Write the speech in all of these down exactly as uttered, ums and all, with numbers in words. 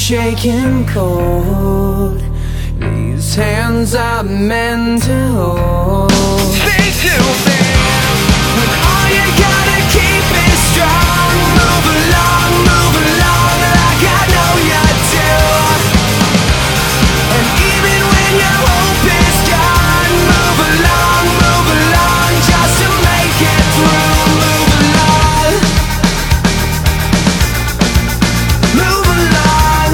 shaking cold. These hands are meant to hold. Stay too big when all you gotta keep is strong. Move along, move along like I know you do. And even when your hope is gone, move along, move along just to make it through. Move along, move along.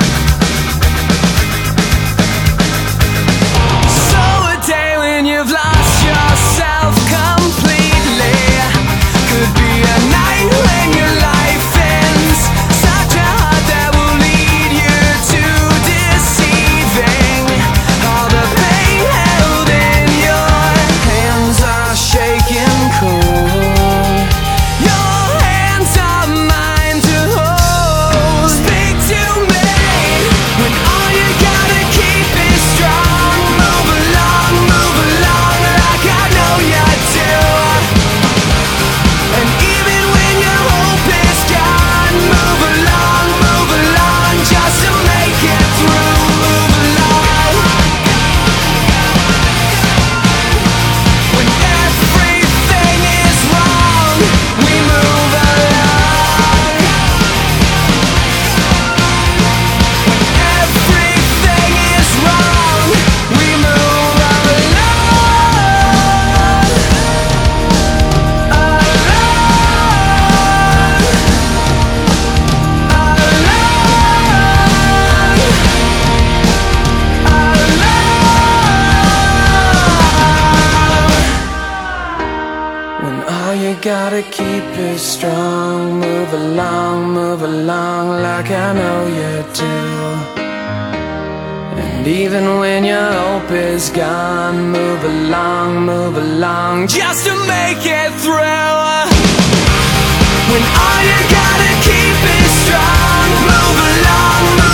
So a day when you've lost yourself completely could be a night when your life ends. Such a heart that will lead you to deceiving. All the pain held in your hands are shaking cold. Your hands are mine to hold. Speak to me when all you gotta keep is strong. Move along, move along like I know you do. And even when your hope is gone, move along, move along just to make it through. Move along when everything is wrong. We move along when everything is wrong. We move along, when all you gotta keep is strong. Move along, move along like I know you do. And even when your hope is gone, move along, move along just to make it through. When all you gotta keep is strong. Move along, move